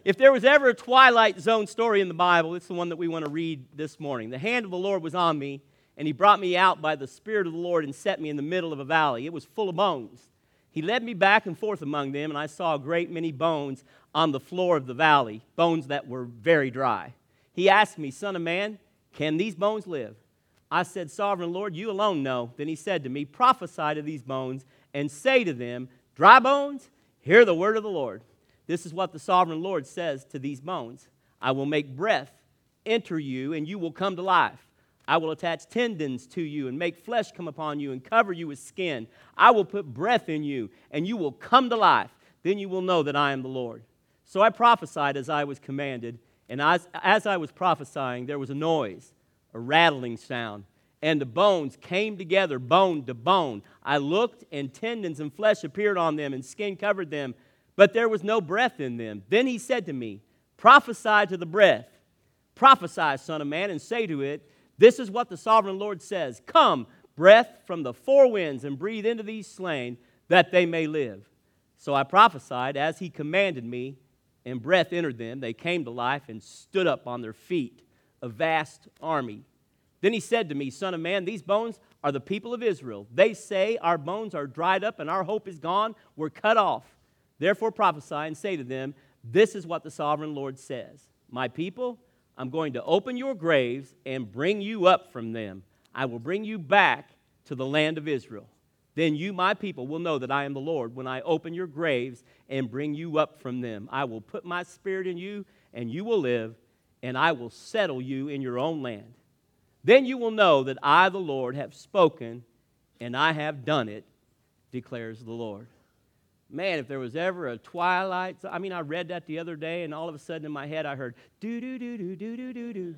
If there was ever a Twilight Zone story in the Bible, it's the one that we want to read this morning. The hand of the Lord was on me, and he brought me out by the Spirit of the Lord and set me in the middle of a valley. It was full of bones. He led me back and forth among them, and I saw a great many bones on the floor of the valley, bones that were very dry. He asked me, Son of man, can these bones live? I said, Sovereign Lord, you alone know. Then he said to me, Prophesy to these bones and say to them, Dry bones, hear the word of the Lord. This is what the Sovereign Lord says to these bones. I will make breath enter you, and you will come to life. I will attach tendons to you and make flesh come upon you and cover you with skin. I will put breath in you, and you will come to life. Then you will know that I am the Lord. So I prophesied as I was commanded, and as I was prophesying, there was a noise, a rattling sound, and the bones came together, bone to bone. I looked, and tendons and flesh appeared on them, and skin covered them, but there was no breath in them. Then he said to me, Prophesy to the breath. Prophesy, Son of man, and say to it, This is what the Sovereign Lord says. Come, breath from the four winds, and breathe into these slain, that they may live. So I prophesied as he commanded me, and breath entered them. They came to life and stood up on their feet, a vast army. Then he said to me, Son of man, these bones are the people of Israel. They say, Our bones are dried up, and our hope is gone. We're cut off. Therefore prophesy and say to them, This is what the Sovereign Lord says. My people, I'm going to open your graves and bring you up from them. I will bring you back to the land of Israel. Then you, my people, will know that I am the Lord when I open your graves and bring you up from them. I will put my spirit in you, and you will live, and I will settle you in your own land. Then you will know that I, the Lord, have spoken, and I have done it, declares the Lord. Man, if there was ever a twilight, I read that the other day, and all of a sudden in my head I heard, do-do-do-do-do-do-do-do.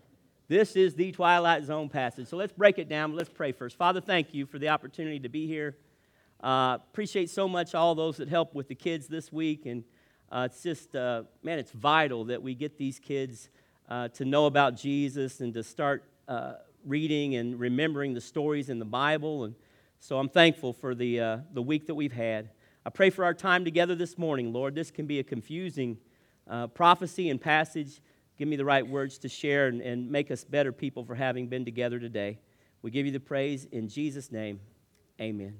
This is the Twilight Zone passage. So let's break it down. Let's pray first. Father, thank you for the opportunity to be here. Appreciate so much all those that help with the kids this week. And it's just, it's vital that we get these kids to know about Jesus and to start reading and remembering the stories in the Bible. And so I'm thankful for the week that we've had. I pray for our time together this morning, Lord. This can be a confusing prophecy and passage. Give me the right words to share and make us better people for having been together today. We give you the praise in Jesus' name. Amen.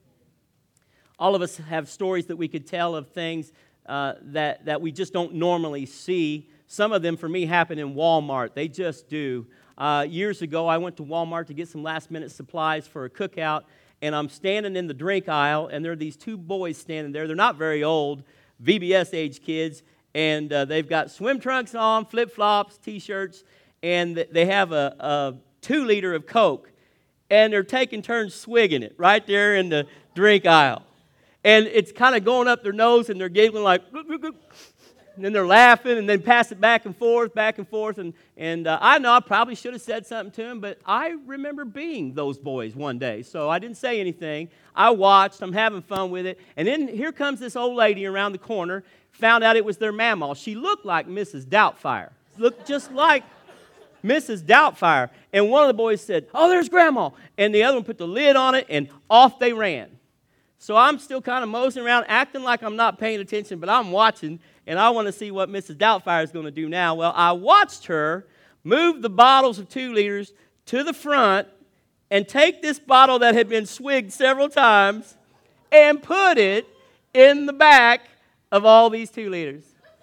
All of us have stories that we could tell of things that we just don't normally see. Some of them, for me, happen in Walmart. They just do. Years ago, I went to Walmart to get some last-minute supplies for a cookout, and I'm standing in the drink aisle, and there are these two boys standing there. They're not very old, VBS-age kids, and they've got swim trunks on, flip-flops, T-shirts, and they have a 2-liter of Coke, and they're taking turns swigging it right there in the drink aisle. And it's kind of going up their nose, and they're giggling like, gook, gook, gook. And then they're laughing, and then pass it back and forth, and I know I probably should have said something to them, but I remember being those boys one day, so I didn't say anything. I watched, I'm having fun with it, and then here comes this old lady around the corner, found out it was their mamaw. She looked like Mrs. Doubtfire, looked just like Mrs. Doubtfire, and one of the boys said, "Oh, there's Grandma," and the other one put the lid on it, and off they ran. So I'm still kind of moseying around, acting like I'm not paying attention, but I'm watching, and I want to see what Mrs. Doubtfire is going to do now. Well, I watched her move the bottles of 2 liters to the front and take this bottle that had been swigged several times and put it in the back of all these 2 liters.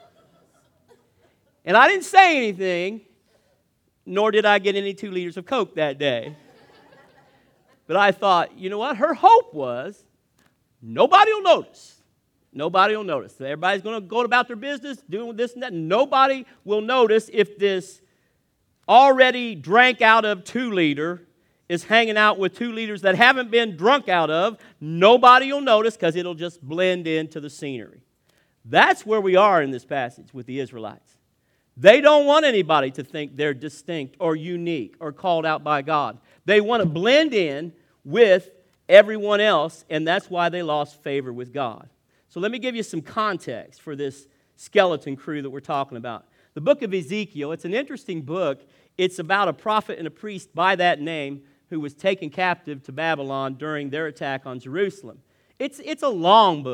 And I didn't say anything, nor did I get any 2 liters of Coke that day. But I thought, you know what? Her hope was, nobody will notice. Nobody will notice. Everybody's going to go about their business, doing this and that. Nobody will notice if this already drank out of 2-liter is hanging out with 2 liters that haven't been drunk out of. Nobody will notice because it'll just blend into the scenery. That's where we are in this passage with the Israelites. They don't want anybody to think they're distinct or unique or called out by God. They want to blend in with everyone else, and that's why they lost favor with God. So let me give you some context for this skeleton crew that we're talking about. The book of Ezekiel, it's an interesting book. It's about a prophet and a priest by that name who was taken captive to Babylon during their attack on Jerusalem. It's a long book.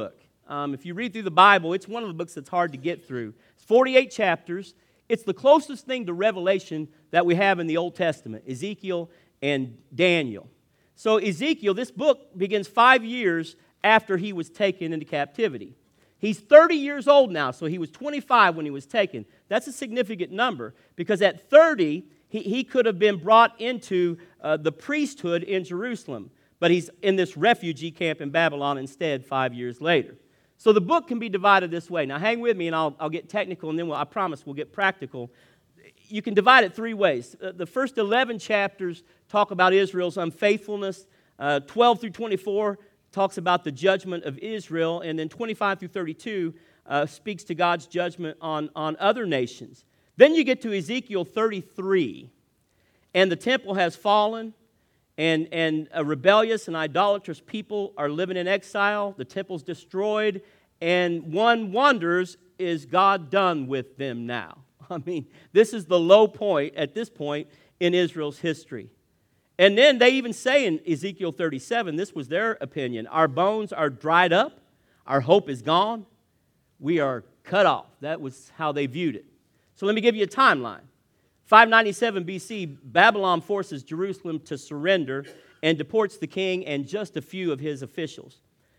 If you read through the Bible, it's one of the books that's hard to get through. It's 48 chapters. It's the closest thing to Revelation that we have in the Old Testament, Ezekiel and Daniel. So Ezekiel, this book begins 5 years after he was taken into captivity. He's 30 years old now, so he was 25 when he was taken. That's a significant number because at 30, he could have been brought into the priesthood in Jerusalem, but he's in this refugee camp in Babylon instead 5 years later. So the book can be divided this way. Now hang with me and I'll get technical and then I promise we'll get practical. You can divide it 3 ways. The first 11 chapters talk about Israel's unfaithfulness. 12 through 24 talks about the judgment of Israel, and then 25 through 32 speaks to God's judgment on other nations. Then you get to Ezekiel 33, and the temple has fallen, and a rebellious and idolatrous people are living in exile. The temple's destroyed, and one wonders, is God done with them now? I mean, this is the low point at this point in Israel's history. And then they even say in Ezekiel 37, this was their opinion, our bones are dried up, our hope is gone, we are cut off. That was how they viewed it. So let me give you a timeline. 597 BC, Babylon forces Jerusalem to surrender and deports the king and just a few of his officials.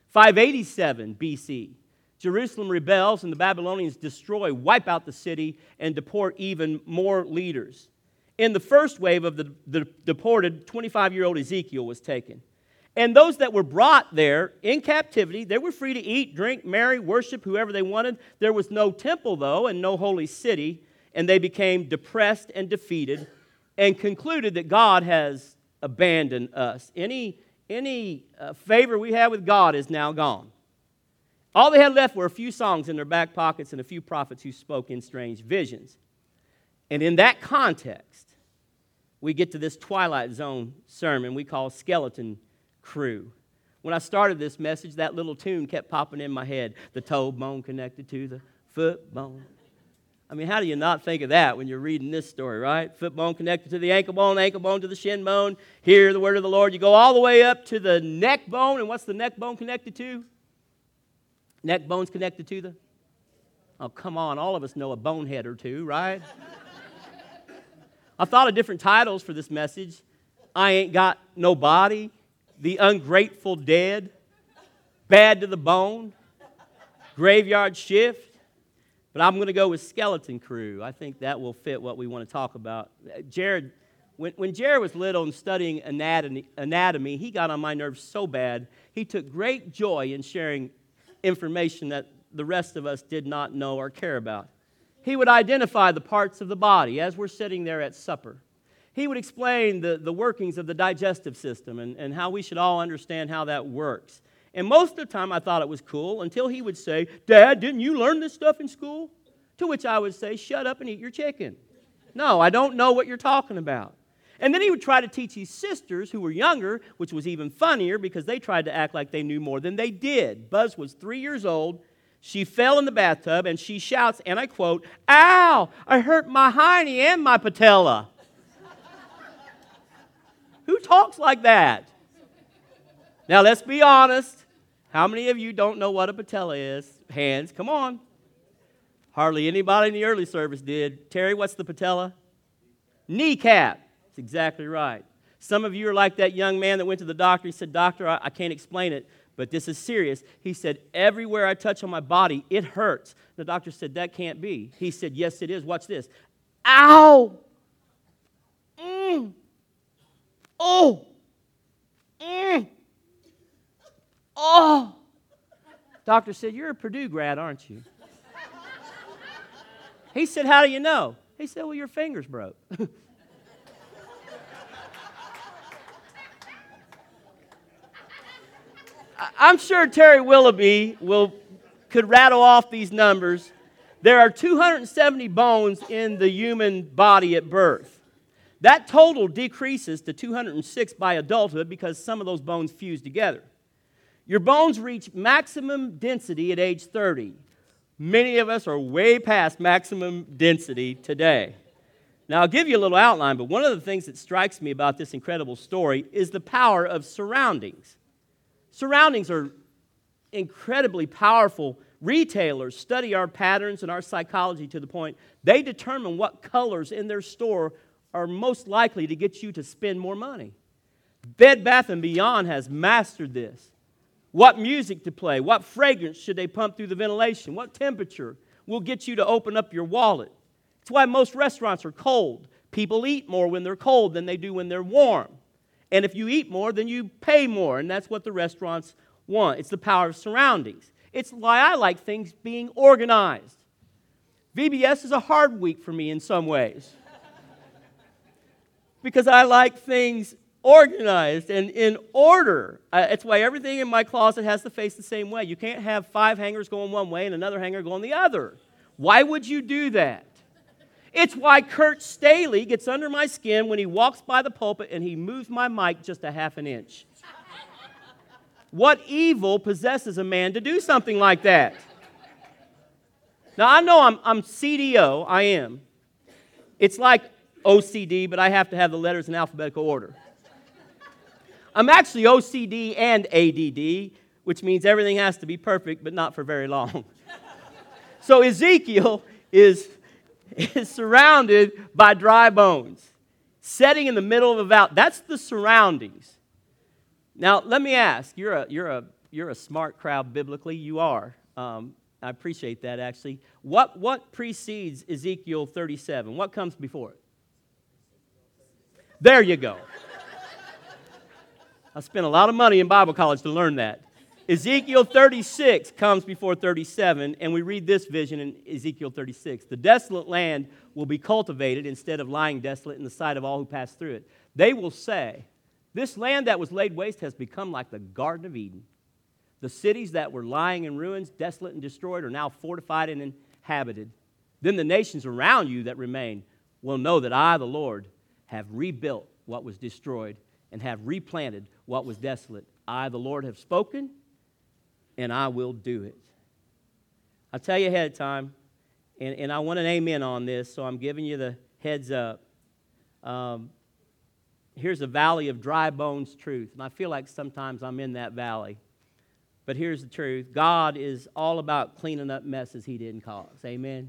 587 BC, Jerusalem rebels and the Babylonians wipe out the city, and deport even more leaders. In the first wave of the deported, 25-year-old Ezekiel was taken. And those that were brought there in captivity, they were free to eat, drink, marry, worship whoever they wanted. There was no temple, though, and no holy city, and they became depressed and defeated and concluded that God has abandoned us. Any favor we had with God is now gone. All they had left were a few songs in their back pockets and a few prophets who spoke in strange visions. And in that context, we get to this Twilight Zone sermon we call Skeleton Crew. When I started this message, that little tune kept popping in my head. The toe bone connected to the foot bone. I mean, how do you not think of that when you're reading this story, right? Foot bone connected to the ankle bone to the shin bone. Hear the word of the Lord. You go all the way up to the neck bone. And what's the neck bone connected to? Neck bone's connected to the? Oh, come on. All of us know a bonehead or two, right? I thought of different titles for this message. I Ain't Got No Body, The Ungrateful Dead, Bad to the Bone, Graveyard Shift. But I'm going to go with Skeleton Crew. I think that will fit what we want to talk about. Jared, when Jared was little and studying anatomy, he got on my nerves so bad, he took great joy in sharing information that the rest of us did not know or care about. He would identify the parts of the body as we're sitting there at supper. He would explain the workings of the digestive system and how we should all understand how that works. And most of the time I thought it was cool until he would say, Dad, didn't you learn this stuff in school? To which I would say, shut up and eat your chicken. No, I don't know what you're talking about. And then he would try to teach his sisters who were younger, which was even funnier because they tried to act like they knew more than they did. Buzz was 3 years old. She fell in the bathtub and she shouts, and I quote, "Ow, I hurt my hiney and my patella." Who talks like that? Now, let's be honest. How many of you don't know what a patella is? Hands, come on. Hardly anybody in the early service did. Terry, what's the patella? Kneecap. That's exactly right. Some of you are like that young man that went to the doctor. He said, "Doctor, I can't explain it, but this is serious." He said, "Everywhere I touch on my body, it hurts." The doctor said, "That can't be." He said, "Yes, it is. Watch this. Ow! Oh! Oh! Doctor said, "You're a Purdue grad, aren't you?" He said, "How do you know?" He said, "Well, your finger's broke." I'm sure Terry Willoughby could rattle off these numbers. There are 270 bones in the human body at birth. That total decreases to 206 by adulthood because some of those bones fuse together. Your bones reach maximum density at age 30. Many of us are way past maximum density today. Now, I'll give you a little outline, but one of the things that strikes me about this incredible story is the power of surroundings. Surroundings are incredibly powerful retailers study our patterns and our psychology to the point they determine what colors in their store are most likely to get you to spend more money. Bed Bath & Beyond has mastered this. What music to play, what fragrance should they pump through the ventilation, what temperature will get you to open up your wallet. It's why most restaurants are cold. People eat more when they're cold than they do when they're warm. And if you eat more, then you pay more, and that's what the restaurants want. It's the power of surroundings. It's why I like things being organized. VBS is a hard week for me in some ways because I like things organized and in order. It's why everything in my closet has to face the same way. You can't have 5 hangers going one way and another hanger going the other. Why would you do that? It's why Kurt Staley gets under my skin when he walks by the pulpit and he moves my mic just a half an inch. What evil possesses a man to do something like that? Now, I know I'm CDO, I am. It's like OCD, but I have to have the letters in alphabetical order. I'm actually OCD and ADD, which means everything has to be perfect, but not for very long. So Ezekiel is surrounded by dry bones, setting in the middle of a valley. That's the surroundings. Now, let me ask, you're a smart crowd biblically. You are. I appreciate that, actually. What precedes Ezekiel 37? What comes before it? There you go. I spent a lot of money in Bible college to learn that. Ezekiel 36 comes before 37, and we read this vision in Ezekiel 36. The desolate land will be cultivated instead of lying desolate in the sight of all who pass through it. They will say, this land that was laid waste has become like the Garden of Eden. The cities that were lying in ruins, desolate and destroyed, are now fortified and inhabited. Then the nations around you that remain will know that I, the Lord, have rebuilt what was destroyed and have replanted what was desolate. I, the Lord, have spoken, and I will do it. I'll tell you ahead of time, and I want an amen on this, so I'm giving you the heads up. Here's a valley of dry bones truth, and I feel like sometimes I'm in that valley. But here's the truth. God is all about cleaning up messes he didn't cause. Amen?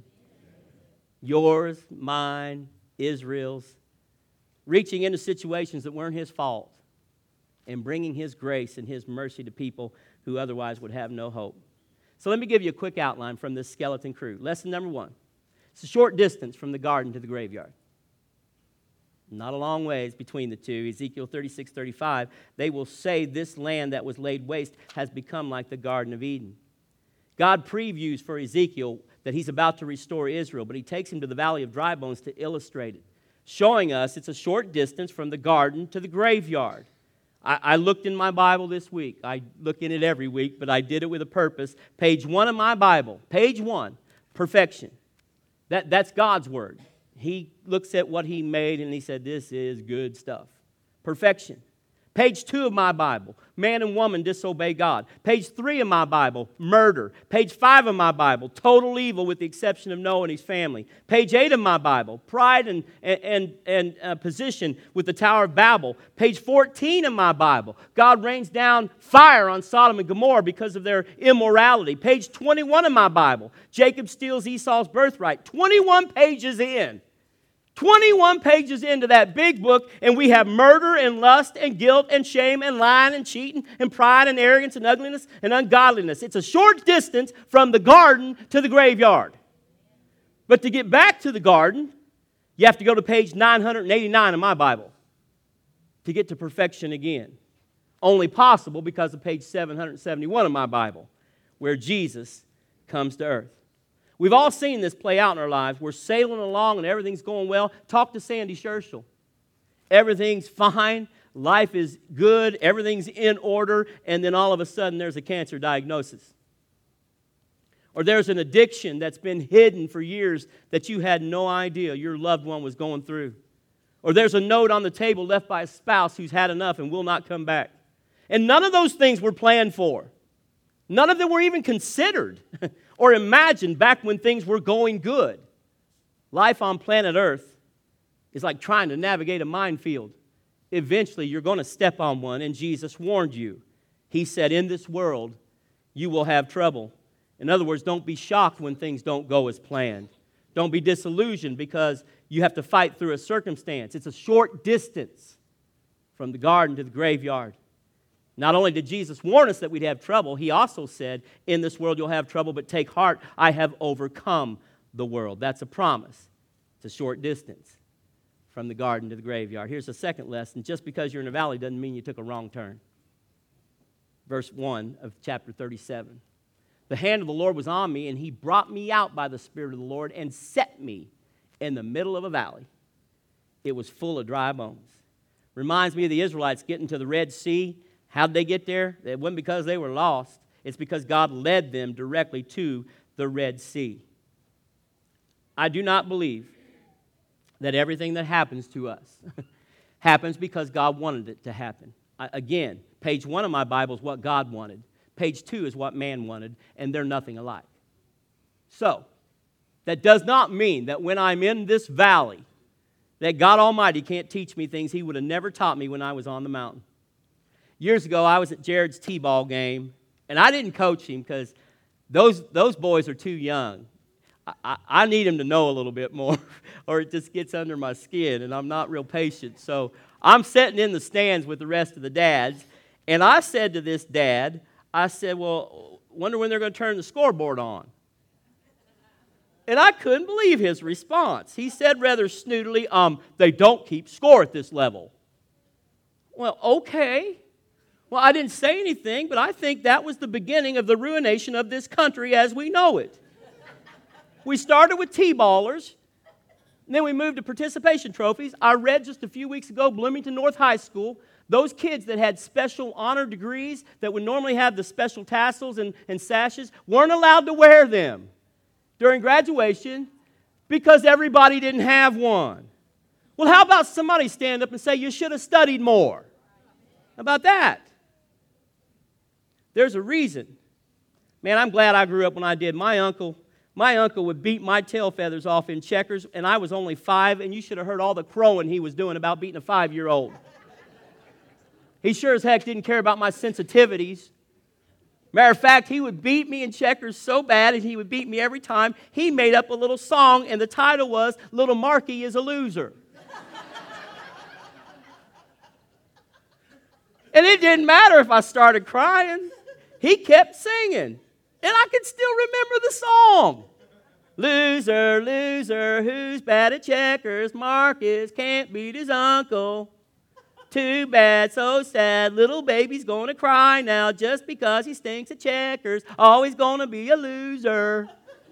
Yours, mine, Israel's. Reaching into situations that weren't his fault and bringing his grace and his mercy to people who otherwise would have no hope. So let me give you a quick outline from this skeleton crew. Lesson number 1. It's a short distance from the garden to the graveyard. Not a long ways between the two. Ezekiel 36:35, they will say this land that was laid waste has become like the Garden of Eden. God previews for Ezekiel that he's about to restore Israel, but he takes him to the valley of dry bones to illustrate it, showing us it's a short distance from the garden to the graveyard. I looked in my Bible this week. I look in it every week, but I did it with a purpose. Page 1 of my Bible, page 1, perfection. That's God's word. He looks at what he made and he said, this is good stuff. Perfection. Page 2 of my Bible, man and woman disobey God. Page 3 of my Bible, murder. Page 5 of my Bible, total evil with the exception of Noah and his family. Page 8 of my Bible, pride and position with the Tower of Babel. Page 14 of my Bible, God rains down fire on Sodom and Gomorrah because of their immorality. Page 21 of my Bible, Jacob steals Esau's birthright. 21 pages in. 21 pages into that big book, and we have murder and lust and guilt and shame and lying and cheating and pride and arrogance and ugliness and ungodliness. It's a short distance from the garden to the graveyard. But to get back to the garden, you have to go to page 989 of my Bible to get to perfection again. Only possible because of page 771 of my Bible, where Jesus comes to earth. We've all seen this play out in our lives. We're sailing along and everything's going well. Talk to Sandy Scherschel. Everything's fine. Life is good. Everything's in order. And then all of a sudden there's a cancer diagnosis. Or there's an addiction that's been hidden for years that you had no idea your loved one was going through. Or there's a note on the table left by a spouse who's had enough and will not come back. And none of those things were planned for. None of them were even considered or imagined back when things were going good. Life on planet Earth is like trying to navigate a minefield. Eventually, you're going to step on one, and Jesus warned you. He said, in this world, you will have trouble. In other words, don't be shocked when things don't go as planned. Don't be disillusioned because you have to fight through a circumstance. It's a short distance from the garden to the graveyard. Not only did Jesus warn us that we'd have trouble, he also said, in this world you'll have trouble, but take heart, I have overcome the world. That's a promise. It's a short distance from the garden to the graveyard. Here's the second lesson. Just because you're in a valley doesn't mean you took a wrong turn. Verse 1 of chapter 37. The hand of the Lord was on me, and he brought me out by the Spirit of the Lord and set me in the middle of a valley. It was full of dry bones. Reminds me of the Israelites getting to the Red Sea. How'd they get there? It wasn't because they were lost. It's because God led them directly to the Red Sea. I do not believe that everything that happens to us happens because God wanted it to happen. Again, page 1 of my Bible is what God wanted. Page 2 is what man wanted, and they're nothing alike. So, that does not mean that when I'm in this valley, that God Almighty can't teach me things he would have never taught me when I was on the mountain. Years ago, I was at Jared's T-ball game, and I didn't coach him because those boys are too young. I need him to know a little bit more, or it just gets under my skin, and I'm not real patient. So I'm sitting in the stands with the rest of the dads, and I said to this dad, I said, well, wonder when they're going to turn the scoreboard on. And I couldn't believe his response. He said rather snootily, they don't keep score at this level. Well, okay. Well, I didn't say anything, but I think that was the beginning of the ruination of this country as we know it. We started with T-ballers, and then we moved to participation trophies. I read just a few weeks ago, Bloomington North High School, those kids that had special honor degrees that would normally have the special tassels and sashes weren't allowed to wear them during graduation because everybody didn't have one. Well, how about somebody stand up and say, you should have studied more? How about that? There's a reason. Man, I'm glad I grew up when I did. My uncle would beat my tail feathers off in checkers, and I was only 5, and you should have heard all the crowing he was doing about beating a 5-year-old. He sure as heck didn't care about my sensitivities. Matter of fact, he would beat me in checkers so bad, and he would beat me every time. He made up a little song, and the title was, Little Marky is a Loser. And it didn't matter if I started crying. He kept singing. And I can still remember the song. Loser, loser, who's bad at checkers? Marcus can't beat his uncle. Too bad, so sad, little baby's gonna cry now just because he stinks at checkers. Always gonna be a loser.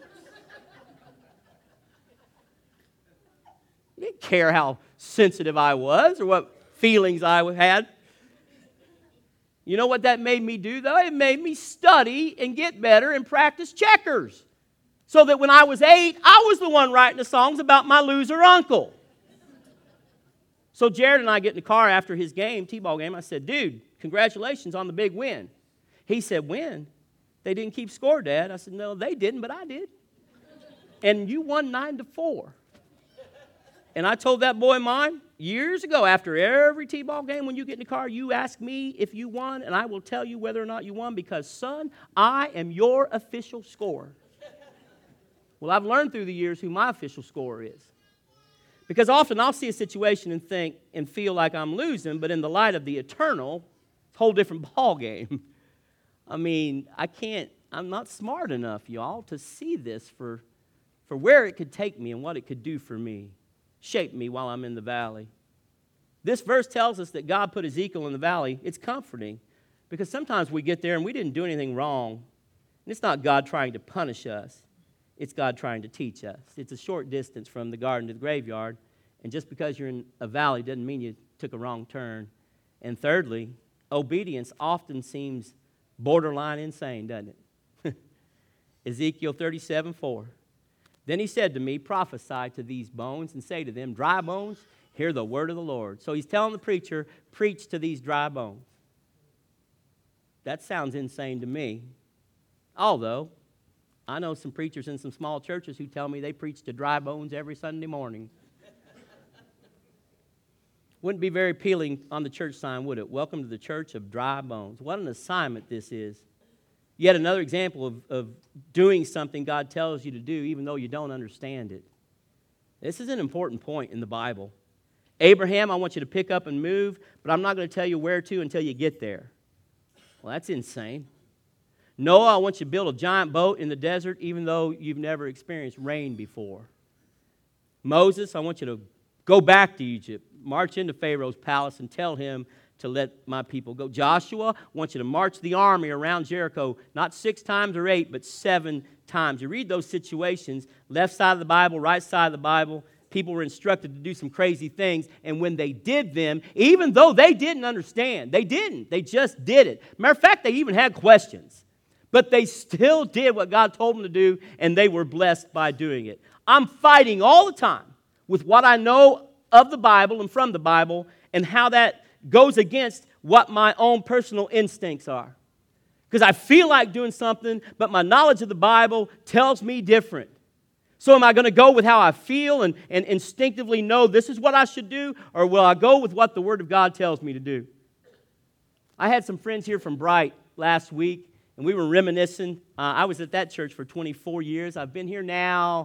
He didn't care how sensitive I was or what feelings I had. You know what that made me do, though? It made me study and get better and practice checkers. So that when I was 8, I was the one writing the songs about my loser uncle. So Jared and I get in the car after his game, T-ball game. I said, dude, congratulations on the big win. He said, win? They didn't keep score, Dad. I said, no, they didn't, but I did. And you won 9-4. And I told that boy mine years ago, after every T-ball game, when you get in the car, you ask me if you won, and I will tell you whether or not you won because, son, I am your official scorer. Well, I've learned through the years who my official scorer is. Because often I'll see a situation and think and feel like I'm losing, but in the light of the eternal, it's a whole different ball game. I mean, I'm not smart enough, y'all, to see this for where it could take me and what it could do for me. Shape me while I'm in the valley. This verse tells us that God put Ezekiel in the valley. It's comforting because sometimes we get there and we didn't do anything wrong. And it's not God trying to punish us. It's God trying to teach us. It's a short distance from the garden to the graveyard. And just because you're in a valley doesn't mean you took a wrong turn. And thirdly, obedience often seems borderline insane, doesn't it? Ezekiel 37:4. Then he said to me, prophesy to these bones and say to them, dry bones, hear the word of the Lord. So he's telling the preacher, preach to these dry bones. That sounds insane to me. Although, I know some preachers in some small churches who tell me they preach to dry bones every Sunday morning. Wouldn't be very appealing on the church sign, would it? Welcome to the church of dry bones. What an assignment this is. Yet another example of doing something God tells you to do even though you don't understand it. This is an important point in the Bible. Abraham, I want you to pick up and move, but I'm not going to tell you where to until you get there. Well, that's insane. Noah, I want you to build a giant boat in the desert even though you've never experienced rain before. Moses, I want you to go back to Egypt, march into Pharaoh's palace and tell him to let my people go. Joshua, I want you to march the army around Jericho, not 6 times or 8, but 7 times. You read those situations, left side of the Bible, right side of the Bible, people were instructed to do some crazy things, and when they did them, even though they didn't understand, they didn't. They just did it. Matter of fact, they even had questions. But they still did what God told them to do, and they were blessed by doing it. I'm fighting all the time with what I know of the Bible and from the Bible and how that goes against what my own personal instincts are. Because I feel like doing something, but my knowledge of the Bible tells me different. So am I going to go with how I feel and instinctively know this is what I should do, or will I go with what the Word of God tells me to do? I had some friends here from Bright last week, and we were reminiscing. I was at that church for 24 years. I've been here now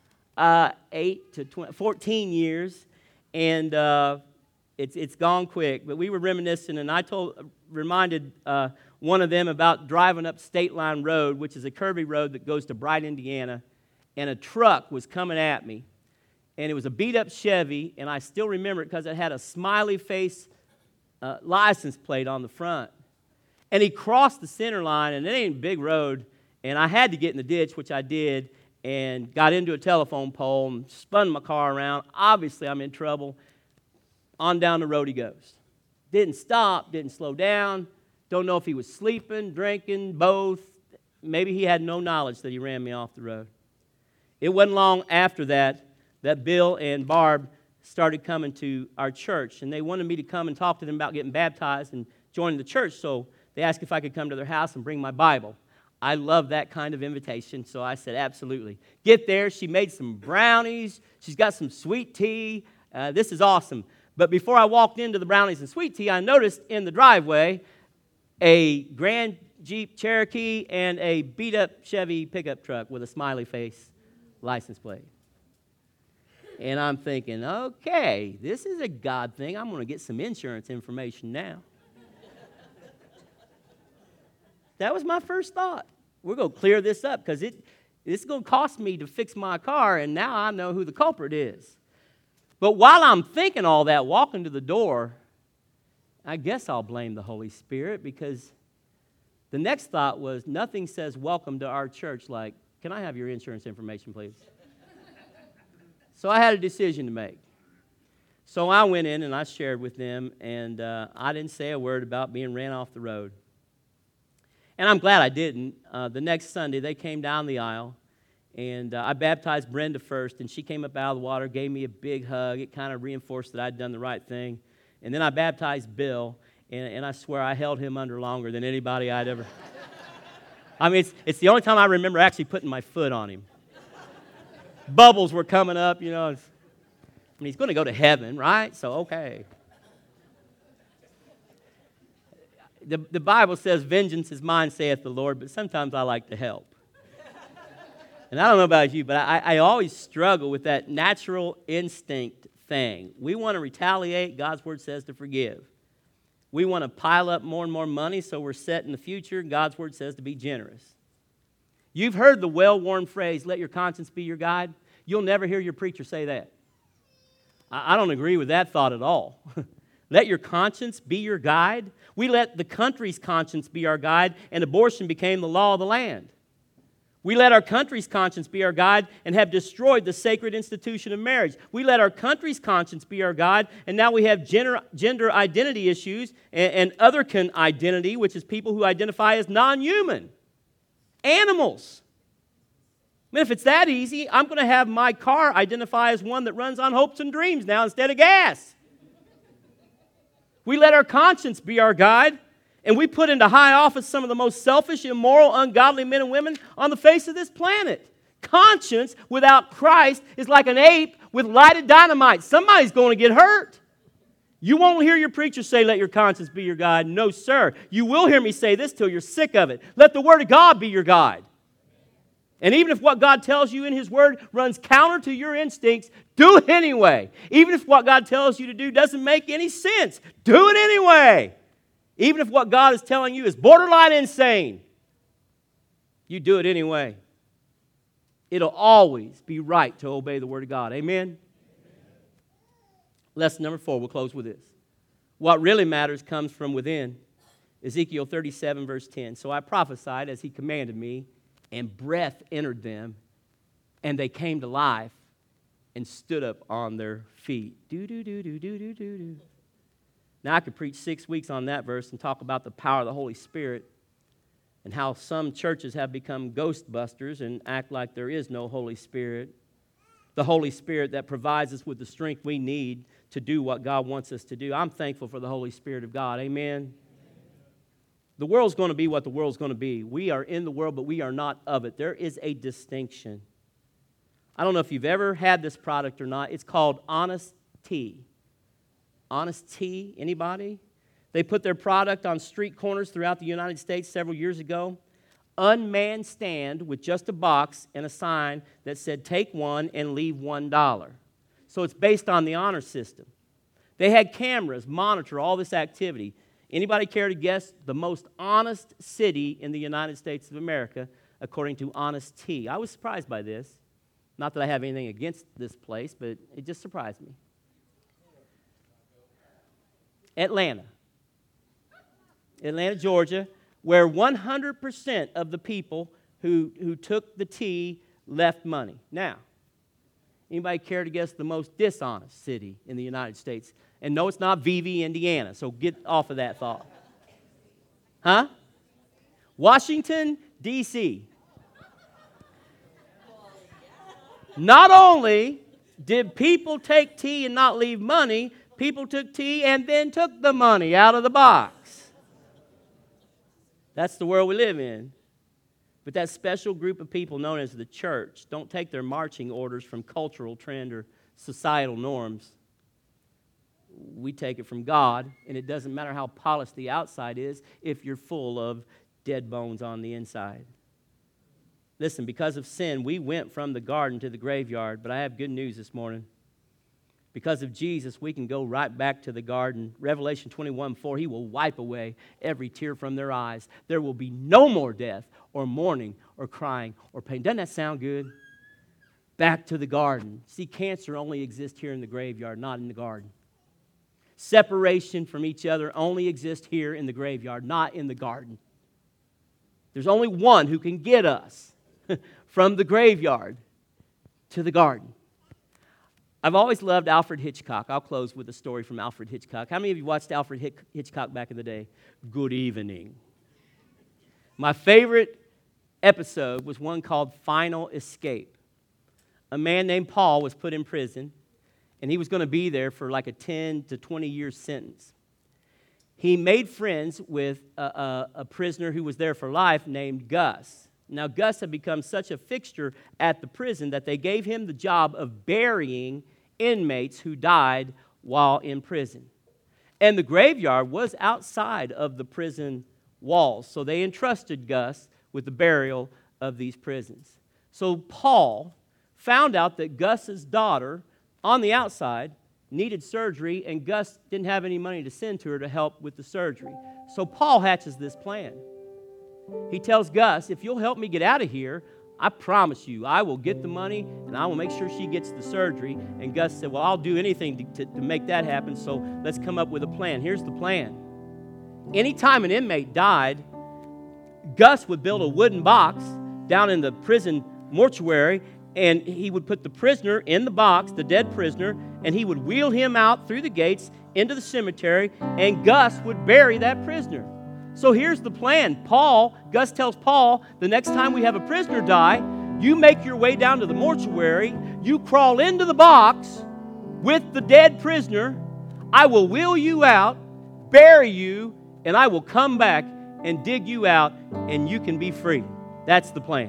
14 years, and it's gone quick. But we were reminiscing, and I reminded one of them about driving up State Line Road, which is a curvy road that goes to Bright, Indiana, and a truck was coming at me, and it was a beat-up Chevy, and I still remember it because it had a smiley face license plate on the front. And he crossed the center line, and it ain't a big road, and I had to get in the ditch, which I did, and got into a telephone pole and spun my car around. Obviously, I'm in trouble. On down the road he goes. Didn't stop, didn't slow down. Don't know if he was sleeping, drinking, both. Maybe he had no knowledge that he ran me off the road. It wasn't long after that Bill and Barb started coming to our church, and they wanted me to come and talk to them about getting baptized and joining the church, so they asked if I could come to their house and bring my Bible. I love that kind of invitation, so I said, absolutely. Get there. She made some brownies. She's got some sweet tea. This is awesome. But before I walked into the brownies and sweet tea, I noticed in the driveway a Grand Jeep Cherokee and a beat-up Chevy pickup truck with a smiley face license plate. And I'm thinking, okay, this is a God thing. I'm going to get some insurance information now. That was my first thought. We're going to clear this up because it's going to cost me to fix my car, and now I know who the culprit is. But while I'm thinking all that, walking to the door, I guess I'll blame the Holy Spirit, because the next thought was, nothing says welcome to our church like, can I have your insurance information, please? So I had a decision to make. So I went in and I shared with them, and I didn't say a word about being ran off the road. And I'm glad I didn't. The next Sunday, they came down the aisle, and I baptized Brenda first, and she came up out of the water, gave me a big hug. It kind of reinforced that I'd done the right thing. And then I baptized Bill, and I swear I held him under longer than anybody I'd ever... I mean, it's the only time I remember actually putting my foot on him. Bubbles were coming up, you know. I mean, he's going to go to heaven, right? So, okay. The Bible says, vengeance is mine, saith the Lord, but sometimes I like to help. And I don't know about you, but I always struggle with that natural instinct thing. We want to retaliate. God's word says to forgive. We want to pile up more and more money so we're set in the future. God's word says to be generous. You've heard the well-worn phrase, let your conscience be your guide. You'll never hear your preacher say that. I don't agree with that thought at all. Let your conscience be your guide. We let the country's conscience be our guide, and abortion became the law of the land. We let our country's conscience be our guide and have destroyed the sacred institution of marriage. We let our country's conscience be our guide, and now we have gender identity issues and otherkin identity, which is people who identify as non-human, animals. I mean, if it's that easy, I'm going to have my car identify as one that runs on hopes and dreams now instead of gas. We let our conscience be our guide, and we put into high office some of the most selfish, immoral, ungodly men and women on the face of this planet. Conscience without Christ is like an ape with lighted dynamite. Somebody's going to get hurt. You won't hear your preacher say, let your conscience be your guide. No, sir. You will hear me say this till you're sick of it. Let the Word of God be your guide. And even if what God tells you in His Word runs counter to your instincts, do it anyway. Even if what God tells you to do doesn't make any sense, do it anyway. Even if what God is telling you is borderline insane, you do it anyway. It'll always be right to obey the Word of God. Amen? Lesson number 4, we'll close with this. What really matters comes from within. Ezekiel 37, verse 10. So I prophesied as He commanded me, and breath entered them, and they came to life and stood up on their feet. Do. Now I could preach 6 weeks on that verse and talk about the power of the Holy Spirit and how some churches have become ghostbusters and act like there is no Holy Spirit. The Holy Spirit that provides us with the strength we need to do what God wants us to do. I'm thankful for the Holy Spirit of God. Amen? The world's going to be what the world's going to be. We are in the world, but we are not of it. There is a distinction. I don't know if you've ever had this product or not. It's called Honest Tea. Honest Tea, anybody? They put their product on street corners throughout the United States several years ago. Unmanned stand with just a box and a sign that said, take one and leave $1. So it's based on the honor system. They had cameras monitor all this activity. Anybody care to guess the most honest city in the United States of America, according to Honest Tea? I was surprised by this. Not that I have anything against this place, but it just surprised me. Atlanta, Georgia, where 100% of the people who took the tea left money. Now, anybody care to guess the most dishonest city in the United States? And no, it's not Vevey, Indiana, so get off of that thought. Huh? Washington, D.C. Not only did people take tea and not leave money, people took tea and then took the money out of the box. That's the world we live in. But that special group of people known as the church don't take their marching orders from cultural trend or societal norms. We take it from God, and it doesn't matter how polished the outside is if you're full of dead bones on the inside. Listen, because of sin, we went from the garden to the graveyard, but I have good news this morning. Because of Jesus, we can go right back to the garden. Revelation 21:4, He will wipe away every tear from their eyes. There will be no more death or mourning or crying or pain. Doesn't that sound good? Back to the garden. See, cancer only exists here in the graveyard, not in the garden. Separation from each other only exists here in the graveyard, not in the garden. There's only one who can get us from the graveyard to the garden. I've always loved Alfred Hitchcock. I'll close with a story from Alfred Hitchcock. How many of you watched Alfred Hitchcock back in the day? Good evening. My favorite episode was one called Final Escape. A man named Paul was put in prison, and he was going to be there for like a 10 to 20 year sentence. He made friends with a prisoner who was there for life named Gus. Now, Gus had become such a fixture at the prison that they gave him the job of burying inmates who died while in prison. And the graveyard was outside of the prison walls, so they entrusted Gus with the burial of these prisons. So Paul found out that Gus's daughter on the outside needed surgery, and Gus didn't have any money to send to her to help with the surgery. So Paul hatches this plan. He tells Gus, if you'll help me get out of here, I promise you, I will get the money, and I will make sure she gets the surgery. And Gus said, well, I'll do anything to make that happen, so let's come up with a plan. Here's the plan. Anytime an inmate died, Gus would build a wooden box down in the prison mortuary, and he would put the prisoner in the box, the dead prisoner, and he would wheel him out through the gates into the cemetery, and Gus would bury that prisoner. So here's the plan. Gus tells Paul, the next time we have a prisoner die, you make your way down to the mortuary, you crawl into the box with the dead prisoner, I will wheel you out, bury you, and I will come back and dig you out, and you can be free. That's the plan.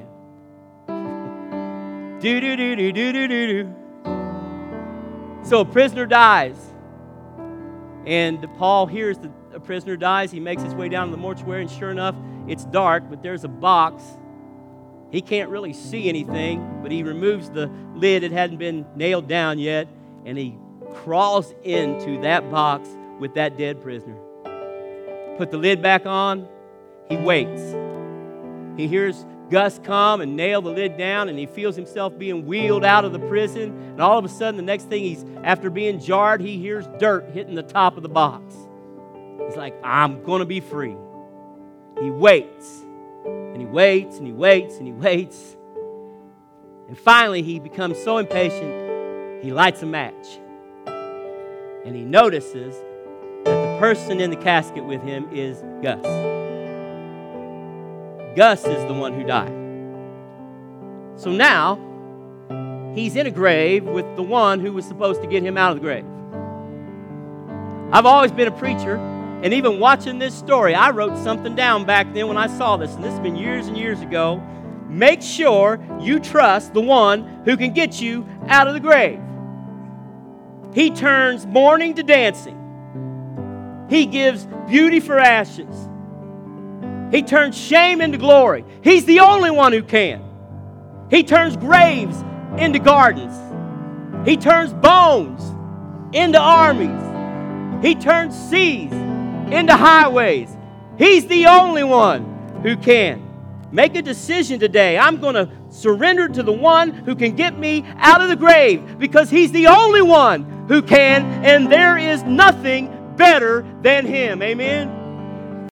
Do. So a prisoner dies. And Paul hears that a prisoner dies. He makes his way down to the mortuary, and sure enough, it's dark, but there's a box. He can't really see anything, but he removes the lid. It hadn't been nailed down yet, and he crawls into that box with that dead prisoner. Put the lid back on. He waits. He hears Gus come and nail the lid down, and he feels himself being wheeled out of the prison. And all of a sudden, the next thing after being jarred, he hears dirt hitting the top of the box. He's like, I'm going to be free. He waits, and he waits, and he waits, and he waits. And finally, he becomes so impatient, he lights a match. And he notices that the person in the casket with him is Gus. Gus is the one who died. So now, he's in a grave with the one who was supposed to get him out of the grave. I've always been a preacher, and even watching this story, I wrote something down back then when I saw this, and this has been years and years ago. Make sure you trust the one who can get you out of the grave. He turns mourning to dancing. He gives beauty for ashes. He turns shame into glory. He's the only one who can. He turns graves into gardens. He turns bones into armies. He turns seas into highways. He's the only one who can. Make a decision today. I'm going to surrender to the one who can get me out of the grave, because he's the only one who can, and there is nothing better than him. Amen?